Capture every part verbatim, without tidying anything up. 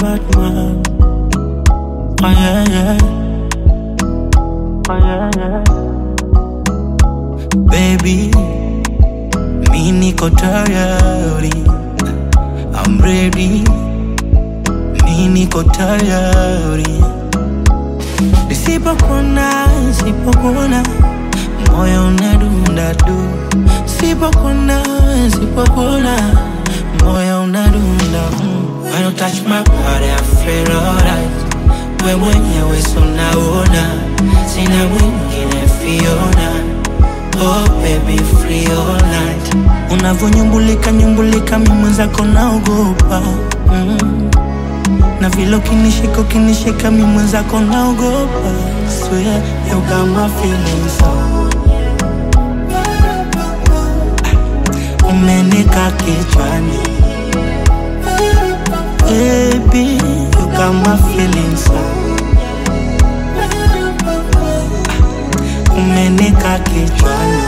bad man. Oh yeah, yeah. Oh yeah, yeah. Baby, mi niko tayari, I'm ready. Mi niko tayari. Nisipokuona, nisipokuona, moyo unadunda du. Nisipokuona, nisipokuona, moyo unadunda. When you touch my body, I feel alright. We mwenyewe so naona, sina mwingine Fiona. Oh baby, free all night. Unavonyumbulika, nyumbulika, mimi mwenzako naogopa. mm. Na vile ukinishika, ukinishika, mimi mwenzako naogopa. Swear, you got my feelings so. Umenika kichwani. Baby, you got my feelings so. Umenika kichwani.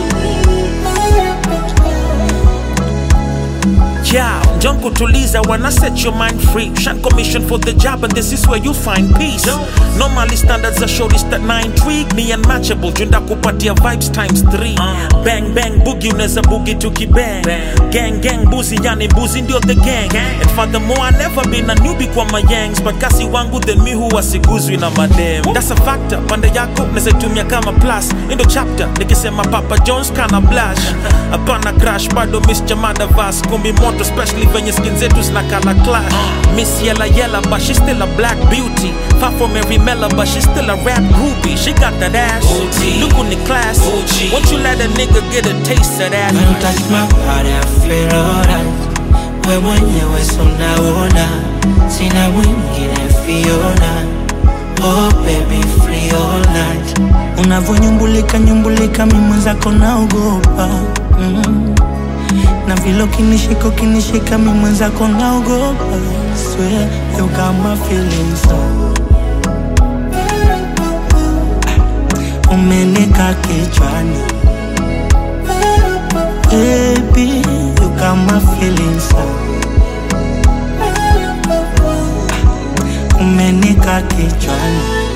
Yeah, don't go to Lisa, wanna set your mind free. Shan commission for the job and this is where you find peace. Normally standards are shortest at nine intrigue. Me unmatchable, junda kupatia vibes times three. Bang bang boogie, uneza boogie tuki bang. Gang gang boozy, yani boozy ndio the gang. And furthermore, I never been a newbie kwa my yangs. But kasi wangu then mi huwa siguzwi na madem. That's a factor, pande yako neza itumia kama plus. Indo chapter, nikisema Papa Jones kana blush. Apana crash, bado miss Jamada Vas. Kumbi moto, especially when your skin zetu zinakala clash. Miss Yella Yella, but she's still a black beauty. Far from every Mella, but she's still a rap groupie. She got that ass, look on the class. Won't you let a nigga get a taste of that? When you touch my body, I feel alright. We mwenyewe so naona, sina mwingine Fiona. Oh baby, free all night. Unavonyumbulika, nyumbulika, mimi mwenzako naogopa. mm. Na vile ukinishika, ukinishika, mimi mwenzako naogopa. Swear, you got my feelings so. Umenika kichwani. Baby, you got my feelings so. Umenika kichwani.